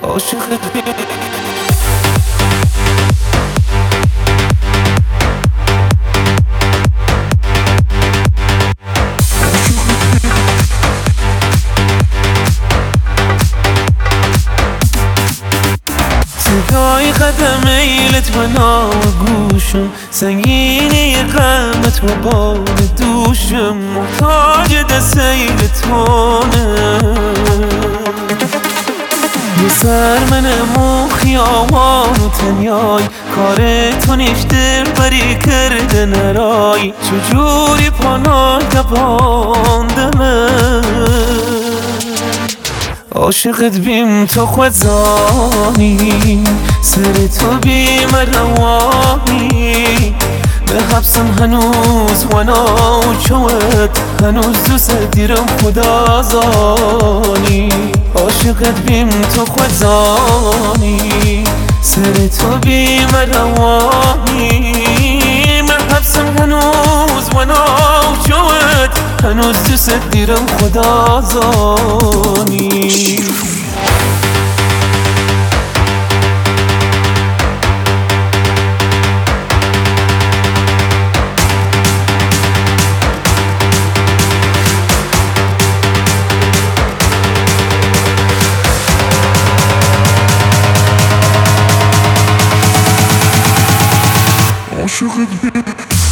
عاشقت بیم صدای قدم ایلت و نام گوشم، سنگینی غمت و بال دوشم، محتاج دست ایلتونه. یه سر منم و خیامان و تنیای، کار تو نیش دل بری کرده نرای، چجوری پانای دباندمه. عاشقت بیم تو خود زانی، سر تو بیم روانی، به حبسم هنوز وانا و چوت، هنوز دوست دیرم خدا زانی. عاشقت بیم تو خود زانی، سر تو بیم روانی، به حبسم هنوز وانا و چوت، هنوز دوست دیرم خدا زانی. عاشقت بیم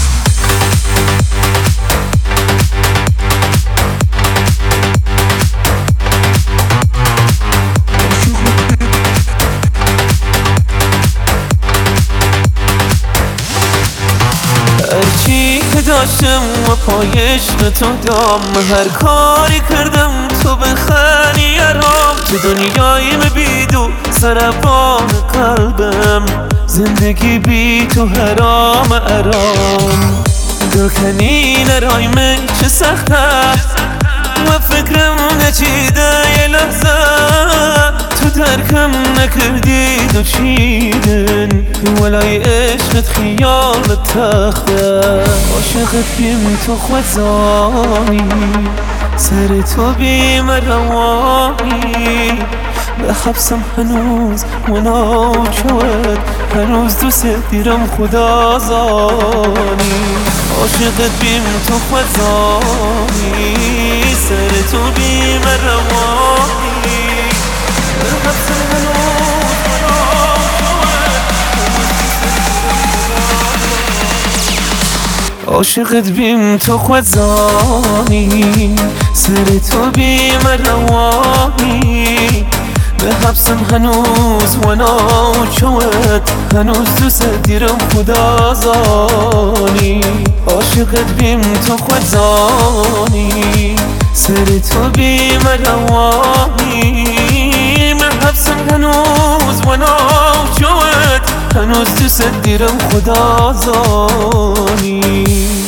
هرچی که داشتم و پایش به تو دام، هر کاری کردم تو بخری ارام، تو دنیای بیدو سربان قلبم، زندگی بی تو حرام ارام. دلکنی نرای من چه سخته و فکرم نچیده یه لحظه، تو ترکم نکردید و چیدن ولای عشقت خیالت تخته. عاشقت بیم تو خود زانی، سر تو بیم روانی، به حبسم هنوز وانا و چوت، هنوز دوست دیرم خدا زانی. عاشقت بیم تو خود زانی، سر تو بیم روانی، به حبسم هنوز وانا و چوت، عاشقت بیم تو خود زانی، سر تو بیم روانی، به حبسم هنوز وانا و چوت، هنوز دوست دیرم خدا زانی. عاشقت بیم تو خود زانی، سر تو بیم روانی، به حبسم هنوز وانا و چوت، هنوز دوست دیرم خدا زانی.